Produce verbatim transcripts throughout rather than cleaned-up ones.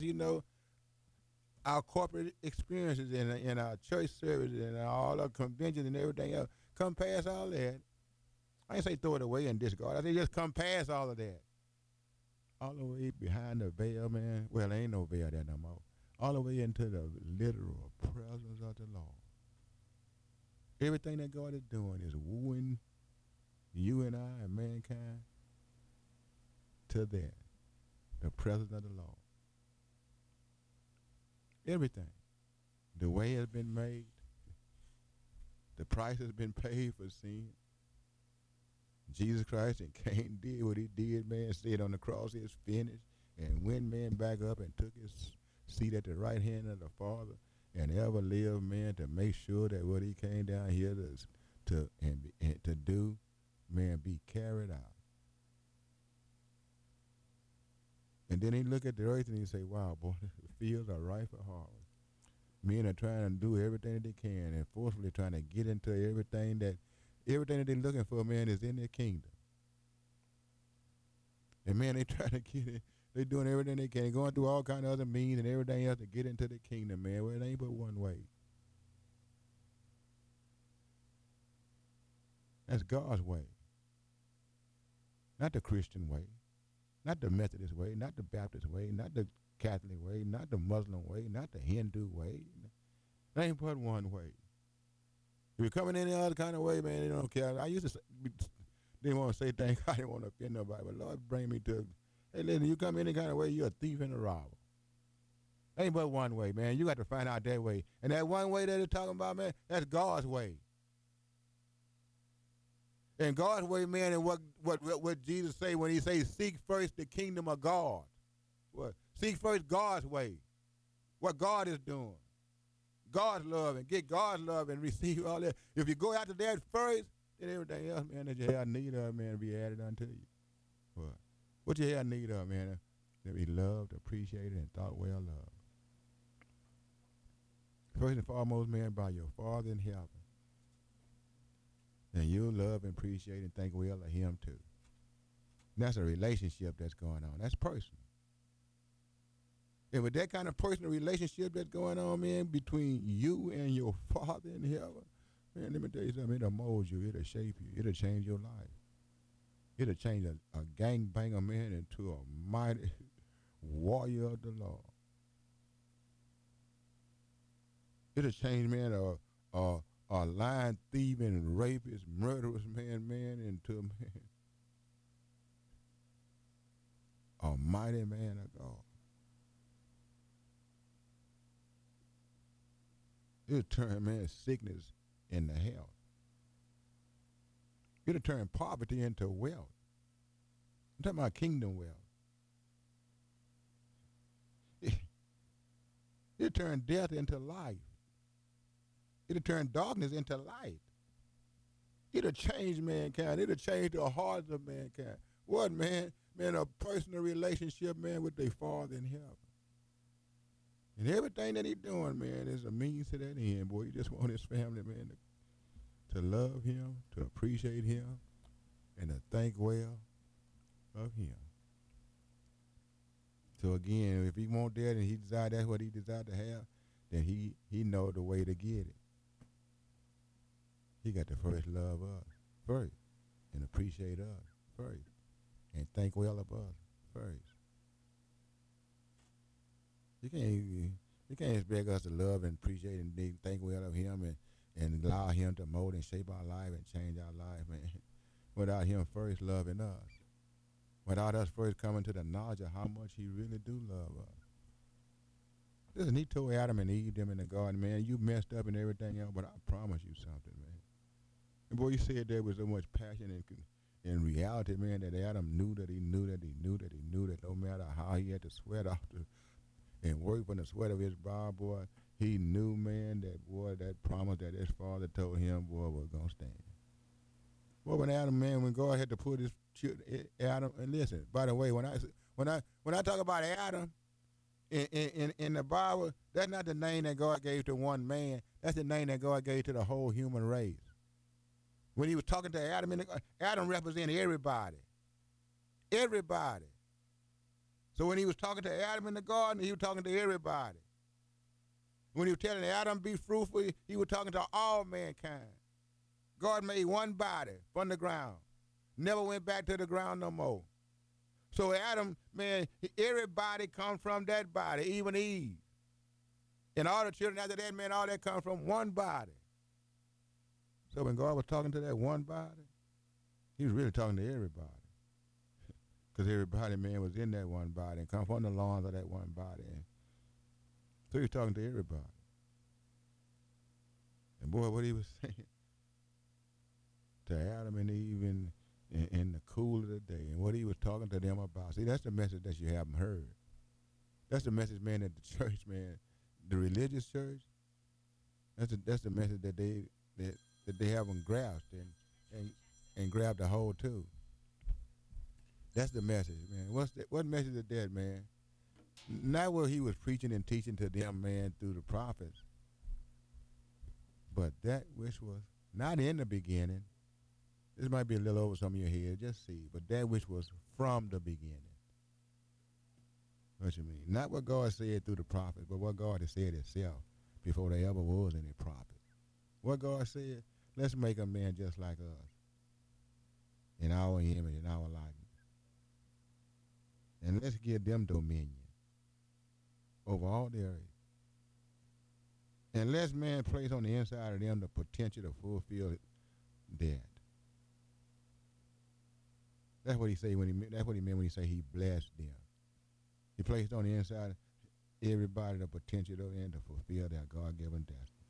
you know, our corporate experiences and in our church services and all our conventions and everything else, come past all that. I ain't say throw it away and discard. I say just come past all of that. All the way behind the veil, man. Well, there ain't no veil there no more. All the way into the literal presence of the Lord. Everything that God is doing is wooing you and I and mankind to that, the presence of the Lord. Everything. The way has been made. The price has been paid for sin. Jesus Christ and came, did what he did, man, said on the cross it's finished, and went, man, back up and took his seat at the right hand of the Father, and ever lived, man, to make sure that what he came down here to, to, and, and to do, man, be carried out. And then he look at the earth and he say, wow, boy, the fields are ripe for harvest. Men are trying to do everything that they can and forcefully trying to get into everything that everything that they're looking for, man, is in their kingdom. And man, they trying to get it. They doing everything they can, going through all kind of other means and everything else to get into the kingdom, man. Well, it ain't but one way. That's God's way. Not the Christian way. Not the Methodist way. Not the Baptist way. Not the Catholic way. Not the Muslim way. Not the Hindu way. There ain't but one way. If you're coming any other kind of way, man, they don't care. I used to say, didn't want to say things. I didn't want to offend nobody, but Lord, bring me to, hey, listen, you come any kind of way, you're a thief and a robber. Ain't but one way, man. You got to find out that way. And that one way that they're talking about, man, that's God's way. And God's way, man, and what what what Jesus say when he says, seek first the kingdom of God. What? Seek first God's way. What God is doing. God's love and get God's love and receive all that. If you go after that first, then everything else, man, that you have need of, man, be added unto you. What? What you have need of, man, to be loved, appreciated, and thought well of. First and foremost, man, by your Father in heaven. And you'll love and appreciate and think well of him too. And that's a relationship that's going on. That's personal. And with that kind of personal relationship that's going on, man, between you and your Father in heaven, man, let me tell you something, it'll mold you, it'll shape you, it'll change your life. It'll change a, a gangbanger man into a mighty warrior of the Lord. It'll change, man, a, a, a lying, thieving, rapist, murderous man, man, into a man, a mighty man of God. It'll turn, man, sickness into health. It'll turn poverty into wealth. I'm talking about kingdom wealth. It, it'll turn death into life. It'll turn darkness into light. It'll change mankind. It'll change the hearts of mankind. What, man? Man, a personal relationship, man, with their Father in heaven. And everything that he's doing, man, is a means to that end, boy. He just want his family, man, to, to love him, to appreciate him, and to think well of him. So again, if he want that and he desire that's what he desire to have, then he he know the way to get it. He got to first love us first, and appreciate us first, and think well of us first. You can't you can't expect us to love and appreciate and think well of him and, and allow him to mold and shape our life and change our life, man, without him first loving us. Without us first coming to the knowledge of how much he really do love us. Listen, he told Adam and Eve them in the garden, man, you messed up and everything else, but I promise you something, man. And boy, he said there was so much passion and in reality, man, that Adam knew that he knew that he knew that he knew that no matter how he had to sweat off the and work from the sweat of his brow, boy, he knew, man, that, boy, that promise that his father told him, boy, was going to stand. Boy, when Adam, man, when God had to put his Adam, and listen, by the way, when I when I when I talk about Adam in in, in the Bible, that's not the name that God gave to one man. That's the name that God gave to the whole human race. When he was talking to Adam, Adam represented everybody, everybody. So when he was talking to Adam in the garden, he was talking to everybody. When he was telling Adam be fruitful, he was talking to all mankind. God made one body from the ground. Never went back to the ground no more. So Adam, man, everybody come from that body, even Eve. And all the children after that, man, all that come from one body. So when God was talking to that one body, he was really talking to everybody. Because everybody, man, was in that one body and come from the lawns of that one body. And so he was talking to everybody. And boy, what he was saying to Adam and Eve in, in, in the cool of the day, and what he was talking to them about. See, that's the message that you haven't heard. That's the message, man, that the church, man, the religious church, that's the, that's the message that they that, that they haven't grasped and, and and grabbed a hold to. That's the message, man. What's that, what message is that, man? Not what he was preaching and teaching to them, man, through the prophets, but that which was not in the beginning. This might be a little over some of your head, just see, but that which was from the beginning. What you mean? Not what God said through the prophets, but what God has said himself before there ever was any prophet. What God said, let's make a man just like us, in our image, in our likeness. And let's give them dominion over all the earth. And let's, man, place on the inside of them the potential to fulfill that. That's what he say when he. That's what he meant when he say he blessed them. He placed on the inside of everybody the potential to end to fulfill their God-given destiny.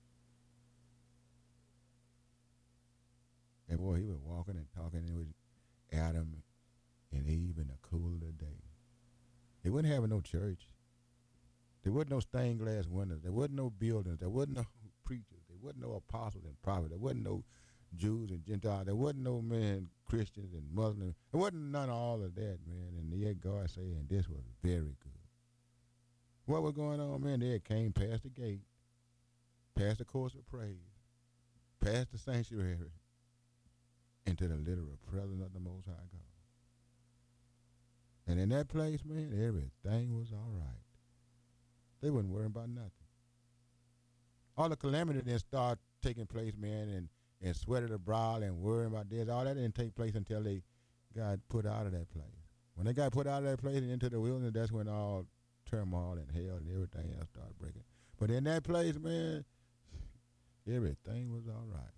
And boy, he was walking and talking with Adam and Eve in the cool of the day. They wasn't having no church. There wasn't no stained glass windows. There wasn't no buildings. There wasn't no preachers. There wasn't no apostles and prophets. There wasn't no Jews and Gentiles. There wasn't no, man, Christians and Muslims. There wasn't none of all of that, man. And yet God said, and this was very good. What was going on, man? They came past the gate, past the course of praise, past the sanctuary, into the literal presence of the Most High God. And in that place, man, everything was all right. They wasn't worrying about nothing. All the calamity then started taking place, man, and, and sweat of the brow and worrying about this. All that didn't take place until they got put out of that place. When they got put out of that place and into the wilderness, that's when all turmoil and hell and everything else started breaking. But in that place, man, everything was all right.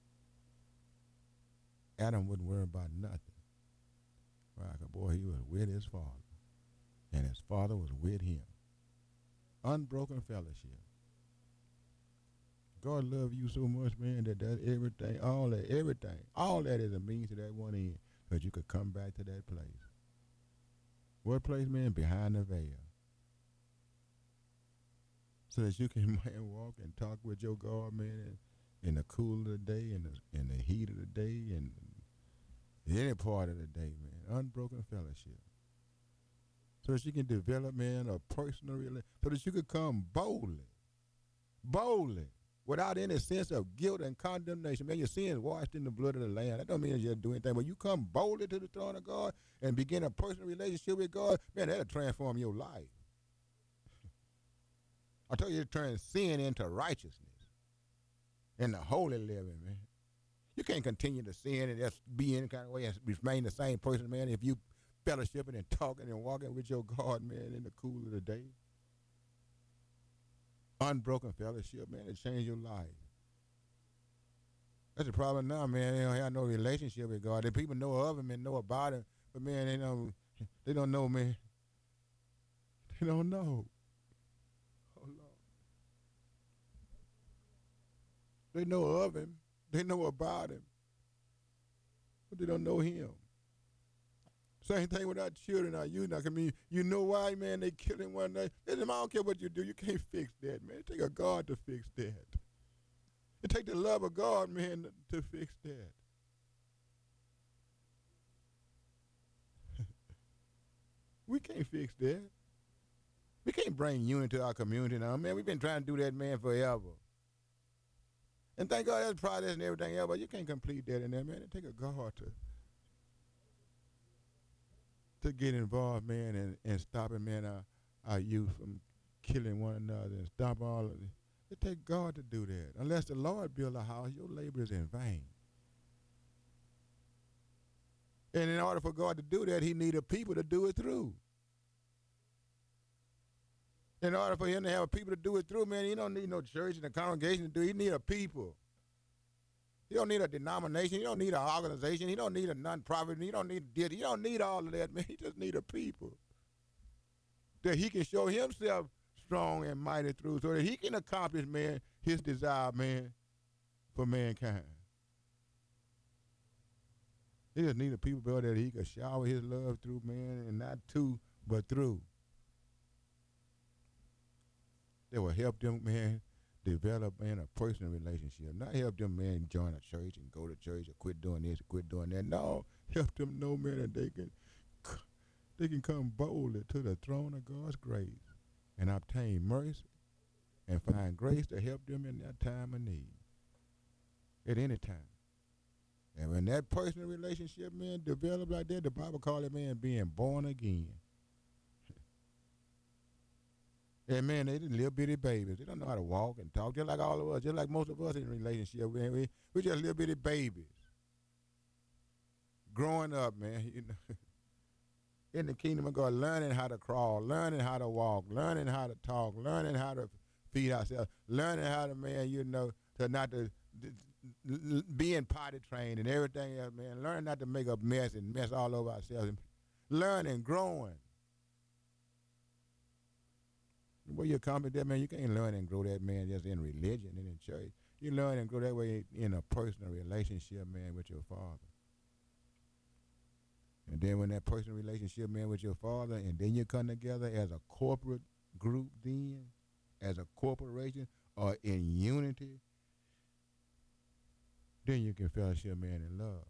Adam wouldn't worry about nothing. Right, boy, he was with his father, and his father was with him. Unbroken fellowship. God loved you so much, man, that that everything, all that, everything, all that is a means to that one end, that you could come back to that place. What place, man? Behind the veil. So that you can, man, walk and talk with your God, man, in, in the cool of the day, in the, in the heat of the day, and any part of the day, man. Unbroken fellowship. So that you can develop, man, a personal relationship, so that you could come boldly, boldly, without any sense of guilt and condemnation. Man, your sins washed in the blood of the Lamb. That don't mean you just do anything, but you come boldly to the throne of God and begin a personal relationship with God, man, that'll transform your life. I told you to turn sin into righteousness and the holy living, man. You can't continue to sin and just be any kind of way and remain the same person, man, if you fellowshipping and talking and walking with your God, man, in the cool of the day. Unbroken fellowship, man, it changed your life. That's the problem now, man. They don't have no relationship with God. The people know of him and know about him, but man, they don't, they don't know, man. They don't know. Oh, Lord. They know of him. They know about him, but they don't know him. Same thing with our children, our youth. I mean, you know why, man, they killing one another. I don't care what you do. You can't fix that, man. It take a God to fix that. It take the love of God, man, to fix that. We can't fix that. We can't bring unity to our community now, man. We've been trying to do that, man, forever. And thank God that's process and everything else, but you can't complete that in there, man. It take a God to. to get involved, man, and, and stopping, man, our, our youth from killing one another and stop all of it. It takes God to do that. Unless the Lord build a house, your labor is in vain. And in order for God to do that, he needed people to do it through. In order for him to have people to do it through, man, he don't need no church and a congregation to do it. He need a people. He don't need a denomination. He don't need an organization. He don't need a nonprofit. He don't need he don't need all of that, man. He just need a people that he can show himself strong and mighty through, so that he can accomplish, man, his desire, man, for mankind. He just need a people, bro, that he can shower his love through, man, and not to, but through. That will help them, man, develop, man, a personal relationship. Not help them, man, join a church and go to church or quit doing this or quit doing that. No, help them know, man, that they can, they can come boldly to the throne of God's grace and obtain mercy and find grace to help them in their time of need at any time. And when that personal relationship, man, develop like that, the Bible calls it, man, being born again. And, man, they just little bitty babies. They don't know how to walk and talk, just like all of us, just like most of us in a relationship. Man, we, we're just little bitty babies. Growing up, man, you know, in the kingdom of God, learning how to crawl, learning how to walk, learning how to talk, learning how to feed ourselves, learning how to, man, you know, to not to, to being potty trained and everything else, man. Learn not to make a mess and mess all over ourselves. And learning, growing. Where you accomplish that, man, you can't learn and grow that, man, just in religion and in church. You learn and grow that way in a personal relationship, man, with your Father. And then when that personal relationship, man, with your Father, and then you come together as a corporate group then, as a corporation, or in unity, then you can fellowship, man, in love.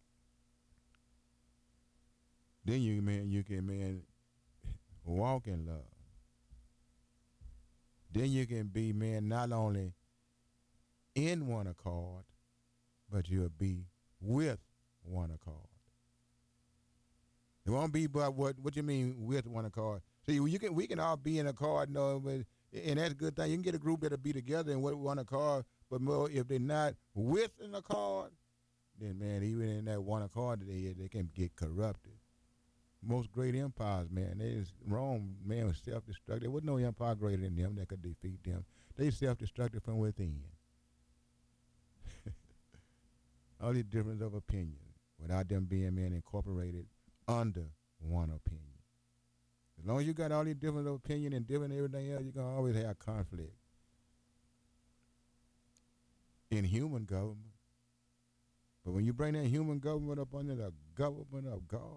Then you, man, you can, man, walk in love. Then you can be, man, not only in one accord, but you'll be with one accord. It won't be but what what you mean with one accord. See, you can we can all be in accord, no, but and that's a good thing. You can get a group that'll be together in one accord, but more if they're not with an accord, then man, even in that one accord they they can get corrupted. Most great empires, man, they just, Rome, man, was self-destructive. There was no empire greater than them that could defeat them. They self-destructed from within. All these difference of opinion without them being, man, incorporated under one opinion. As long as you got all these different of opinion and different everything else, you're going to always have conflict. In human government. But when you bring that human government up under the government of God,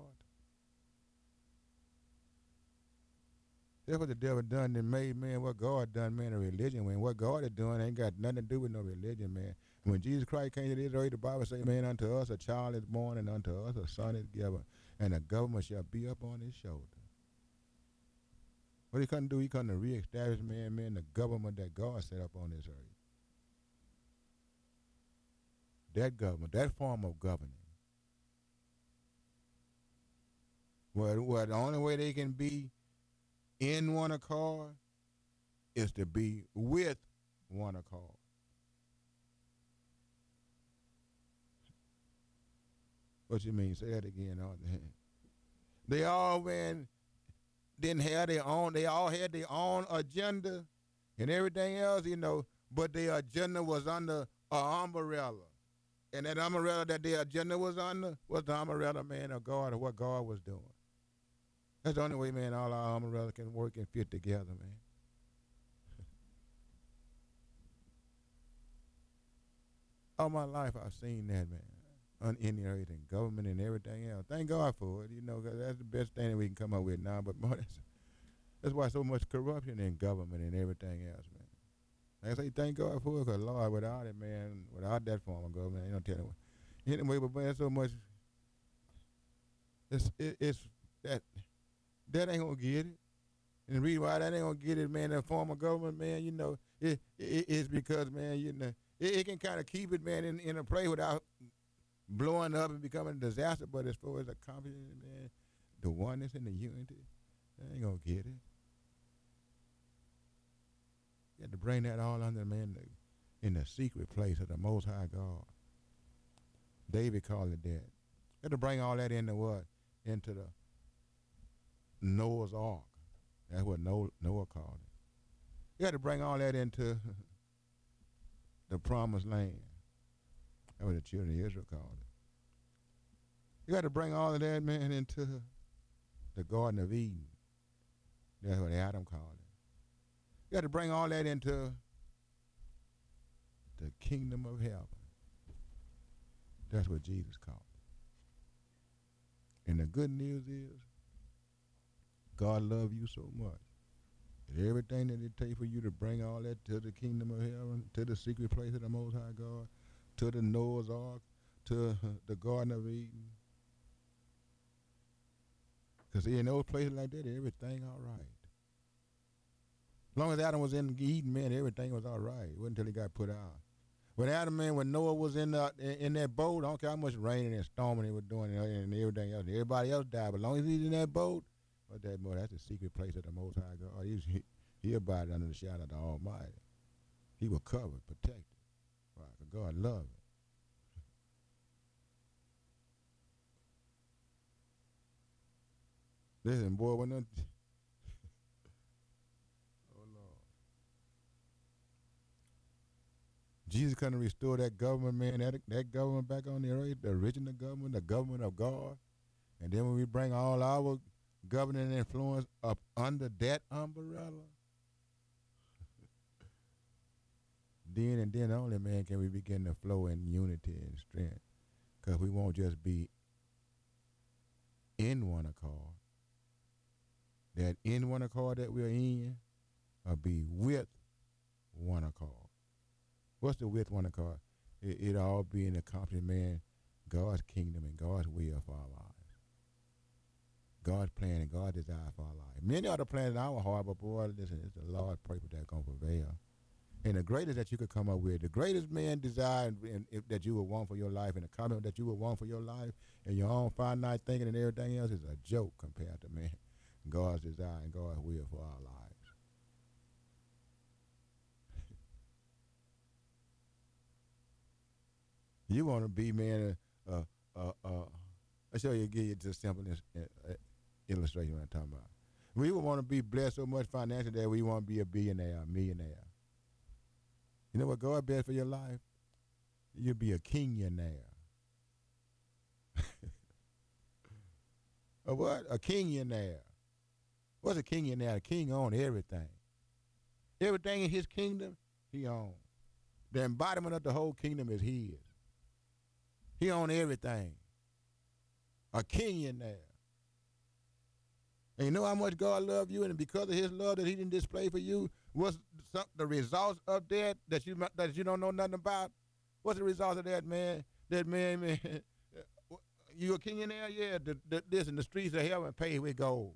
that's what the devil done and made, man, what God done, man, a religion. When what God is doing ain't got nothing to do with no religion, man. When Jesus Christ came to this earth, the Bible says, man, unto us a child is born, and unto us a son is given, and the government shall be up on his shoulder. What he couldn't do, he couldn't reestablish, man, man, the government that God set up on this earth. That government, that form of governing. Well, well, the only way they can be in one accord is to be with one accord. What you mean? Say that again. They all man didn't have their own. They all had their own agenda and everything else, you know. But their agenda was under an umbrella, and that umbrella that their agenda was under was the umbrella, man, of God, or what God was doing. That's the only way, man, all our umbrellas can work and fit together, man. All my life I've seen that, man, on any earth and government and everything else. Thank God for it, you know, because that's the best thing that we can come up with now. But more, that's, that's why so much corruption in government and everything else, man. Like I say, thank God for it, because Lord, without it, man, without that form of government, you don't tell them. Anyway, but man, so much, it's, it, it's that, that ain't gonna get it. And the reason why that ain't gonna get it, man, that form of government, man, you know, it, it it's because, man, you know, it, it can kind of keep it, man, in, in a place without blowing up and becoming a disaster. But as far as accomplishing, man, the oneness and the unity, they ain't gonna get it. You have to bring that all under man the, in the secret place of the Most High God. David called it that. You have to bring all that into what? Into the Noah's Ark. That's what Noah, Noah called it. You have to bring all that into the promised land. That's what the children of Israel called it. You got to bring all of that, man, into the Garden of Eden. That's what Adam called it. You got to bring all that into the kingdom of heaven. That's what Jesus called it. And the good news is, God loves you so much that everything that it takes for you to bring all that to the kingdom of heaven, to the secret place of the Most High God, to the Noah's Ark, to the Garden of Eden. Because in those places like that, everything all right. As long as Adam was in Eden, man, everything was all right. It wasn't until he got put out. When Adam, man, when Noah was in the, in, in that boat, I don't care how much raining and storming he was doing and, and everything else. Everybody else died, but as long as he's in that boat, but that boy, that's the secret place of the Most High God. He's, he, he abided under the shadow of the Almighty. He was covered, protected. Right? Because God loved him. Listen, boy, when the, oh Lord, Jesus couldn't restore that government, man, that, that government back on the earth, the original government, the government of God. And then when we bring all our governing influence up under that umbrella, then and then only, man, can we begin to flow in unity and strength. Because we won't just be in one accord. That in one accord that we're in, or be with one accord. What's the with one accord? It, it all be in accomplishing, man, God's kingdom and God's will for our lives. God's plan and God's desire for our life. Many other plans in our heart, but boy, listen, it's the Lord's purpose that's going to prevail. And the greatest that you could come up with, the greatest man desire and, and, that you would want for your life, and the comment that you would want for your life, and your own finite thinking and everything else is a joke compared to, man, God's desire and God's will for our lives. You want to be, man, uh, uh, uh, uh, I'll show you, give you just simple uh, illustration what I'm talking about. We would want to be blessed so much financially that we want to be a billionaire, a millionaire. You know what God bless for your life? You'll be a kingionaire. A what? A kingionaire. What's a kingionaire? A king owns everything. Everything in his kingdom, he owns. The embodiment of the whole kingdom is his. He owns everything. A kingionaire. And you know how much God loved you, and because of his love that he didn't display for you, what's some, the results of that that you that you don't know nothing about? What's the result of that, man? That man, man, you a kingionaire? Yeah, the, the, this and the streets of heaven paved with gold.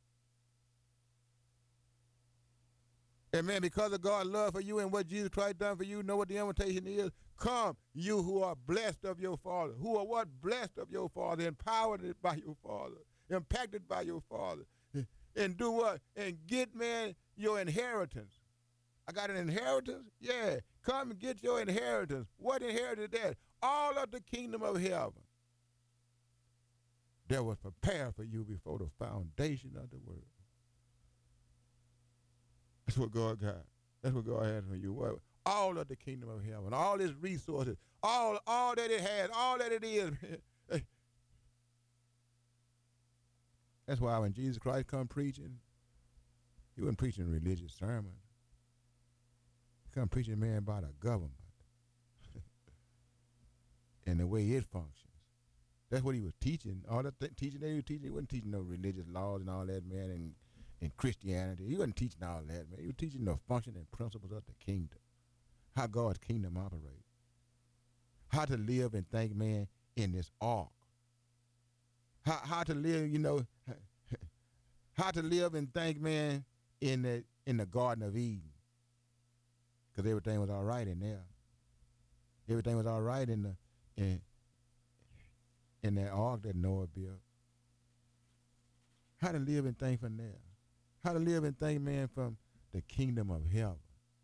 And man, because of God's love for you and what Jesus Christ done for you, you know what the invitation is? Come, you who are blessed of your Father, who are what? Blessed of your Father, empowered by your Father, impacted by your Father. And do what? And get, man, your inheritance. I got an inheritance? Yeah. Come and get your inheritance. What inheritance is that? All of the kingdom of heaven that was prepared for you before the foundation of the world. That's what God got. That's what God has for you. What? All of the kingdom of heaven, all its resources, all, all that it has, all that it is. That's why when Jesus Christ come preaching, he wasn't preaching religious sermons. He come preaching, man, about a government and the way it functions. That's what he was teaching. All the th- teaching that he was teaching, he wasn't teaching no religious laws and all that, man, and, and Christianity. He wasn't teaching all that, man. He was teaching the function and principles of the kingdom, how God's kingdom operates, how to live and think, man, in this ark. How, how to live, you know, how to live and think, man, in the in the Garden of Eden. Because everything was all right in there. Everything was all right in the in, in that ark that Noah built. How to live and think from there. How to live and think, man, from the kingdom of heaven.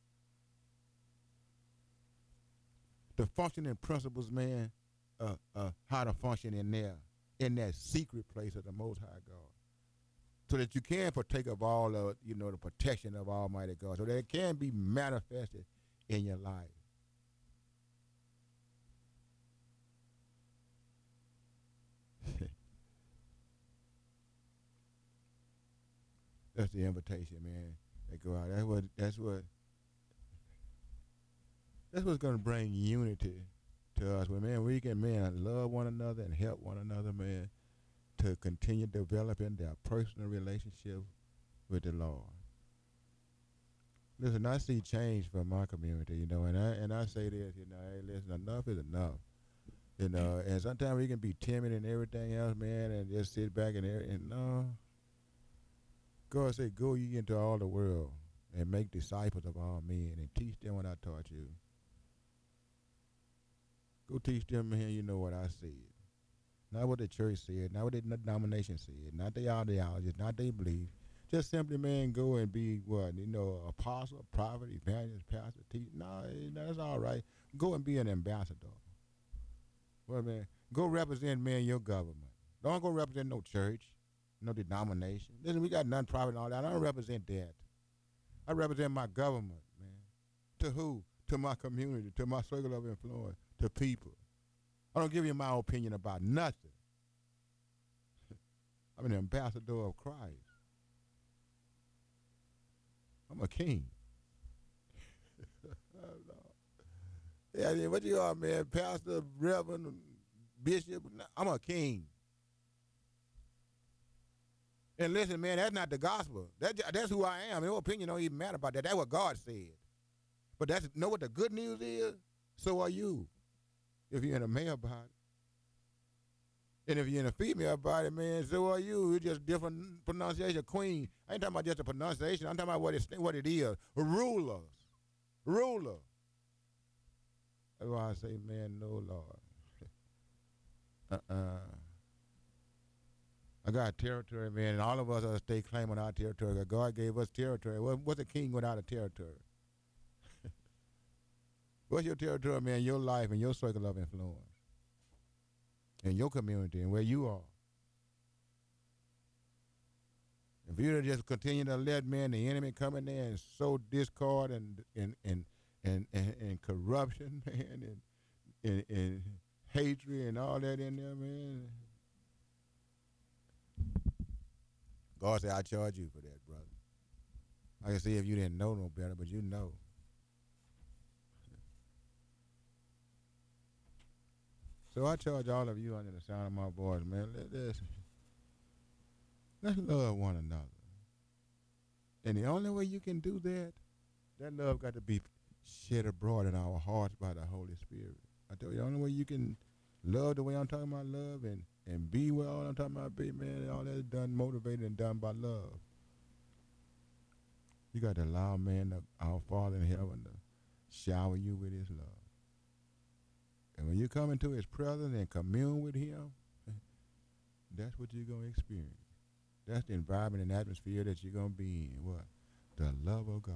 The functioning principles, man, uh, uh, how to function in there, in that secret place of the Most High God. So that you can partake of all of, you know, the protection of Almighty God. So that it can be manifested in your life. That's the invitation, man. That go out. That's what that's what that's what's gonna bring unity to us. When man, we can man love one another and help one another, man, to continue developing their personal relationship with the Lord. Listen, I see change from my community, you know, and I and I say this, you know, hey, listen, enough is enough. You know, and sometimes we can be timid and everything else, man, and just sit back and and no. God said, go ye into all the world and make disciples of all men and teach them what I taught you. Go teach them, man, you know what I said. Not what the church said, not what the denomination said, not their ideologies, not their beliefs. Just simply, man, go and be what? You know, apostle, prophet, evangelist, pastor, teacher. No, that's all right. Go and be an ambassador. Well, man, go represent, man, your government. Don't go represent no church, no denomination. Listen, we got non-profit and all that. I don't represent that. I represent my government, man. To who? To my community, to my circle of influence, to people. I don't give you my opinion about nothing. I'm an ambassador of Christ. I'm a king. Yeah, yeah, what you are, man? Pastor, reverend, bishop? I'm a king. And listen, man, that's not the gospel. That, that's who I am. Your opinion don't even matter about that. That's what God said. But that's know what the good news is? So are you. If you're in a male body. And if you're in a female body, man, so are you. It's just different pronunciation. Queen. I ain't talking about just a pronunciation. I'm talking about what, it's, what it is. Rulers. Ruler. That's why I say, man, no, Lord. uh-uh. I got territory, man, and all of us are to stay claiming our territory. God gave us territory. What's a king without a territory? What's your territory, man? Your life and your circle of influence. In your community and where you are. If you just continue to let, man, the enemy come in there and sow discord and and and and, and, and corruption, man, and, and and hatred and all that in there, man. God said, I charge you for that, brother. I can see if you didn't know no better, but you know. So I charge all of you under the sound of my voice, man. Let, let's, let's love one another. And the only way you can do that, that love got to be shed abroad in our hearts by the Holy Spirit. I tell you, the only way you can love the way I'm talking about love and, and be well I'm talking about be, man, all that's done, motivated and done by love. You got to allow, man, the, our Father in heaven to shower you with his love. And when you come into his presence and commune with him, that's what you're going to experience. That's the environment and atmosphere that you're going to be in. What? The love of God.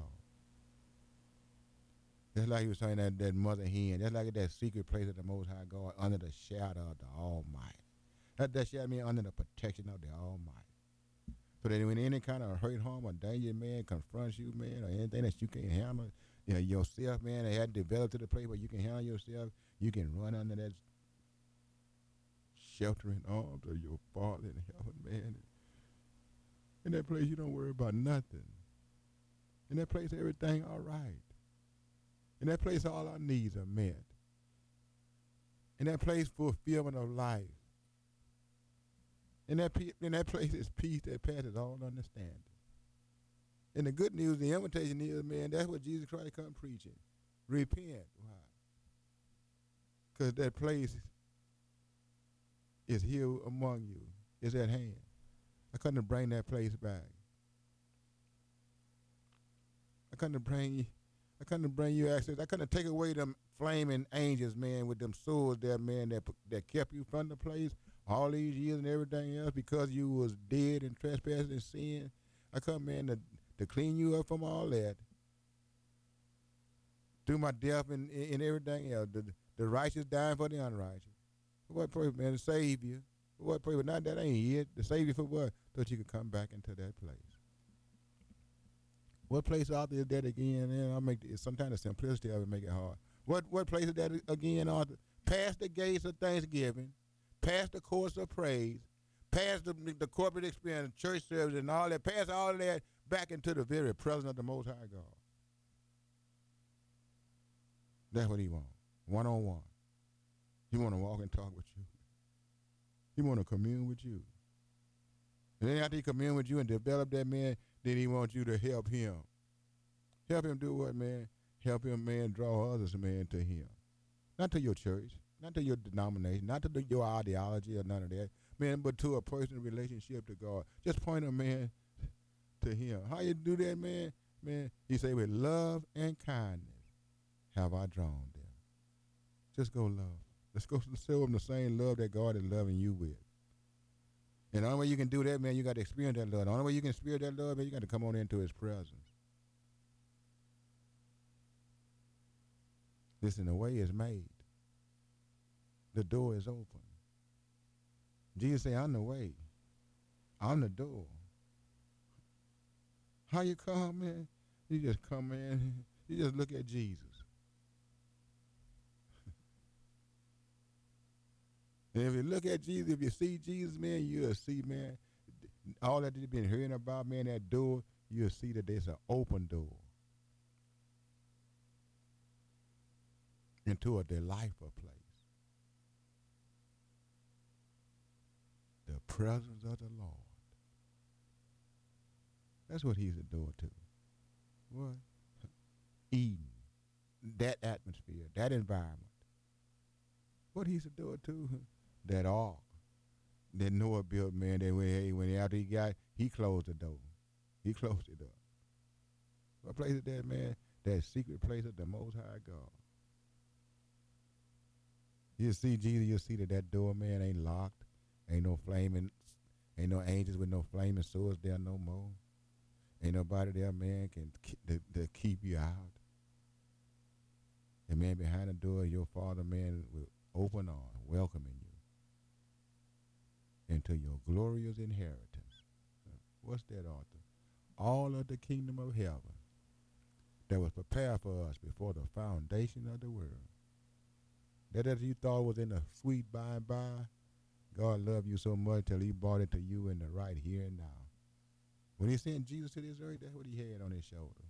Just like he was saying that, that mother hen, just like that secret place of the Most High God under the shadow of the Almighty. That, that shadow means under the protection of the Almighty. So that when any kind of hurt, harm, or danger, man, confronts you, man, or anything that you can't handle, you know, yourself, man, it had developed to the place where you can handle yourself, you can run under that sheltering arms of your Father in heaven, man. In that place, you don't worry about nothing. In that place, everything all right. In that place, all our needs are met. In that place, fulfillment of life. In that, pe- in that place is peace that passes all understanding. And the good news, the invitation is, man, that's what Jesus Christ come preaching. Repent. Why? Because that place is here among you. It's at hand. I couldn't bring that place back. I couldn't bring you, I couldn't bring you access. I couldn't take away them flaming angels, man, with them swords there, man, that that kept you from the place. all these years and everything else because you was dead and trespassing and sin. I come in to, to clean you up from all that through my death and, and everything else. The, the righteous dying for the unrighteous. For what purpose, man? To save you. For what purpose? Not that ain't it. To save you for what? So that you can come back into that place. What place out there is that again? And I make the, sometimes the simplicity of it make it hard. What what place is that again, Arthur? Past the gates of thanksgiving, past the courts of praise, past the, the corporate experience, church service, and all that. Past all of that back into the very presence of the Most High God. That's what He wants. One on one. He want to walk and talk with you. He want to commune with you. And then after He commune with you and develop that man, then He wants you to help Him. Help Him do what, man? Help Him, man, draw others, man, to Him. Not to your church, not to your denomination, not to the, your ideology or none of that, man, but to a personal relationship to God. Just point them, man, to Him. How you do that, man? Man, He say, with love and kindness have I drawn them. Just go love. Let's go show them the same love that God is loving you with. And the only way you can do that, man, you got to experience that love. The only way you can experience that love, man, you got to come on into His presence. Listen, the way is made. The door is open. Jesus said, I'm the way. I'm the door. How you come, man? You just come in. You just look at Jesus. And if you look at Jesus, if you see Jesus, man, you'll see, man, all that you've been hearing about, man, that door, you'll see that there's an open door into a delightful place. The presence of the Lord. That's what He's a door to. What? Eden. That atmosphere, that environment. What He's a door to? That ark that Noah built, man, that when, hey, when after he got, he closed the door. He closed it up. What place is that, man? That secret place of the Most High God. You see Jesus, you'll see that that door, man, ain't locked. Ain't no flaming, ain't no angels with no flaming swords there no more. Ain't nobody there, man, can to, to keep you out. And, man, behind the door, your Father, man, with open arms, welcoming you into your glorious inheritance. What's that, Arthur? All of the kingdom of heaven that was prepared for us before the foundation of the world. That that you thought was in the sweet by and by, God loved you so much till He brought it to you in the right here and now. When He sent Jesus to this earth, that's what He had on His shoulder.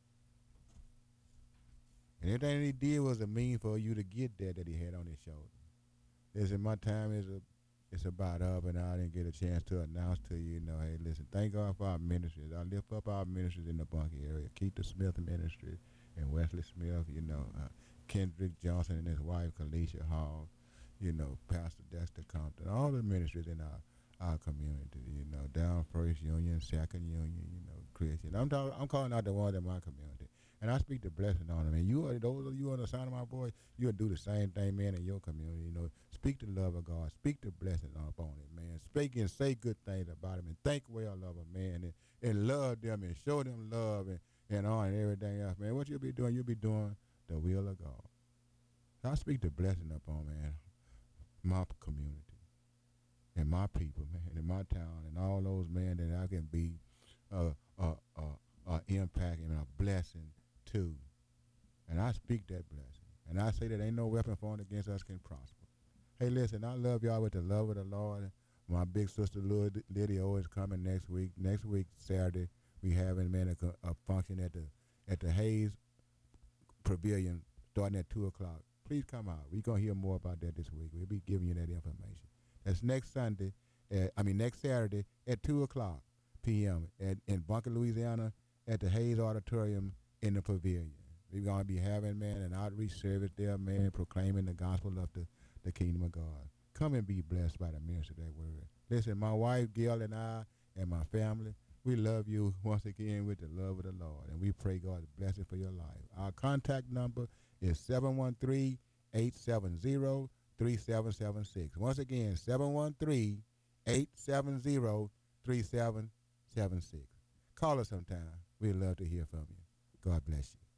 And everything He did was a mean for you to get that that He had on His shoulder. Listen, my time is a, it's about up, and I didn't get a chance to announce to you, you know, hey, listen, thank God for our ministries. I lift up our ministries in the Bunkie area. Keep the Smith Ministry and Wesley Smith, you know, uh, Kendrick Johnson and his wife, Kalisha Hall, you know, Pastor Dexter Compton, all the ministries in our, our community, you know, down First Union, Second Union, you know, Christian. I'm talking, I'm calling out the ones in my community. And I speak the blessing on them. And you are, those of you on the sound of my voice, you'll do the same thing, man, in your community. You know, speak the love of God. Speak the blessing upon it, man. Speak and say good things about them and think well of them, man, and, and love them and show them love and, and honor and everything else, man. What you'll be doing, you'll be doing the will of God. I speak the blessing upon, man, my community and my people, man, and my town and all those, man, that I can be a, a, a, a impact and a blessing too. And I speak that blessing. And I say that ain't no weapon formed against us can prosper. Hey, listen, I love y'all with the love of the Lord. My big sister Lydia is coming next week. Next week, Saturday, we having, man, a, a function at the at the Hayes Pavilion starting at two o'clock. Please come out. We're going to hear more about that this week. We'll be giving you that information. That's next Sunday, at, I mean next Saturday at two o'clock p m at, in Bunker, Louisiana at the Hayes Auditorium in the Pavilion. We're going to be having, man, an outreach service there, man, proclaiming the gospel of the, the kingdom of God. Come and be blessed by the ministry of that word. Listen, my wife, Gail, and I, and my family, we love you once again with the love of the Lord. And we pray God's blessing for your life. Our contact number is seven one three, eight seven zero, three seven seven six. Once again, seven one three, eight seven zero, three seven seven six. Call us sometime. We'd love to hear from you. God bless you.